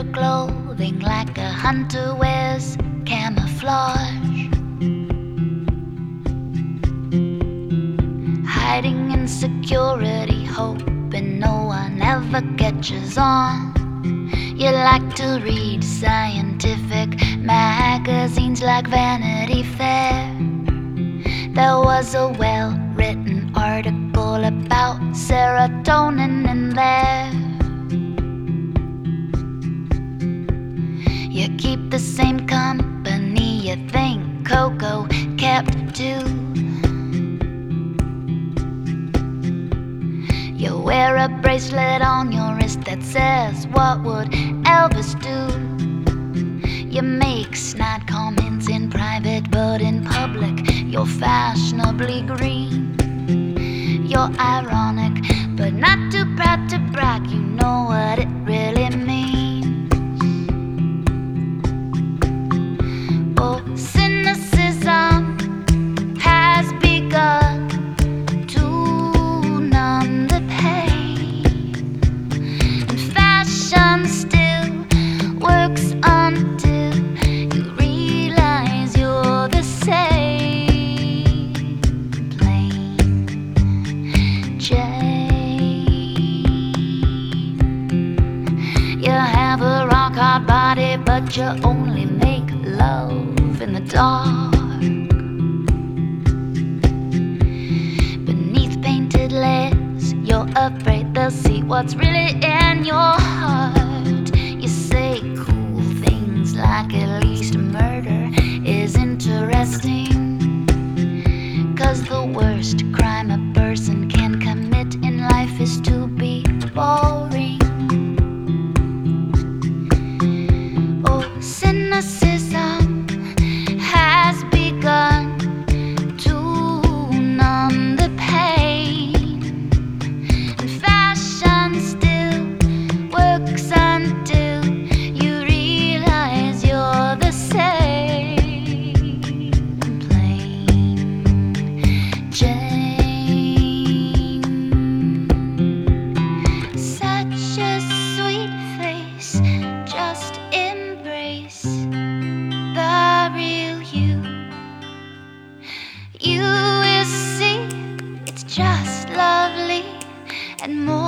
her clothing like a hunter wears camouflage, hiding insecurity, hoping no one ever catches on. You like to read scientific magazines like Vanity Fair. There was a well-written article about serotonin in there. You keep the same company you think Coco kept too. You wear a bracelet on your wrist that says, "What would Elvis do?" You make snide comments in private, but in public you're fashionably green. You're ironic, but not too proud to brag. You know what it really means. Oh, cynicism has begun to numb the pain, and fashion still works until you realize you're the same plain Jane. You have a rock-hard body, but you only make love in the dark. Beneath painted layers, you're afraid they'll see what's really in your heart. You say cool things like at least murder is interesting, 'cause the worst crime a person can commit in life is to be boring. Oh, cynicism has begun to numb the pain, and fashion still works until you realize you're the same plain Jane. Such a sweet face, just embrace the real you. You will see it's just lovely and more